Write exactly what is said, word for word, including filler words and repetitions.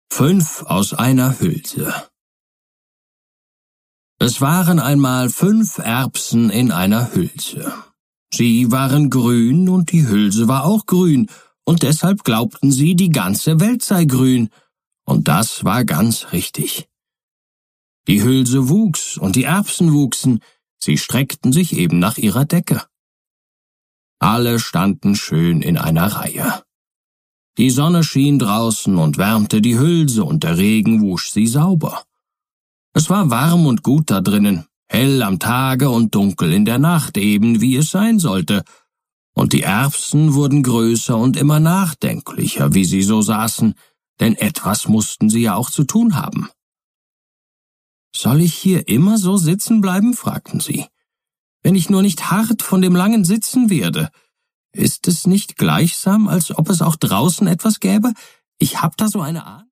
Fünf aus einer Hülse. Es waren einmal fünf Erbsen in einer Hülse. Sie waren grün und die Hülse war auch grün, und deshalb glaubten sie, die ganze Welt sei grün, und das war ganz richtig. Die Hülse wuchs und die Erbsen wuchsen, sie streckten sich eben nach ihrer Decke. Alle standen schön in einer Reihe. Die Sonne schien draußen und wärmte die Hülse, und der Regen wusch sie sauber. Es war warm und gut da drinnen, hell am Tage und dunkel in der Nacht, eben wie es sein sollte, und die Erbsen wurden größer und immer nachdenklicher, wie sie so saßen, denn etwas mussten sie ja auch zu tun haben. »Soll ich hier immer so sitzen bleiben?« fragten sie. »Wenn ich nur nicht hart von dem langen Sitzen werde. Ist es nicht gleichsam, als ob es auch draußen etwas gäbe? Ich hab da so eine Ahnung.«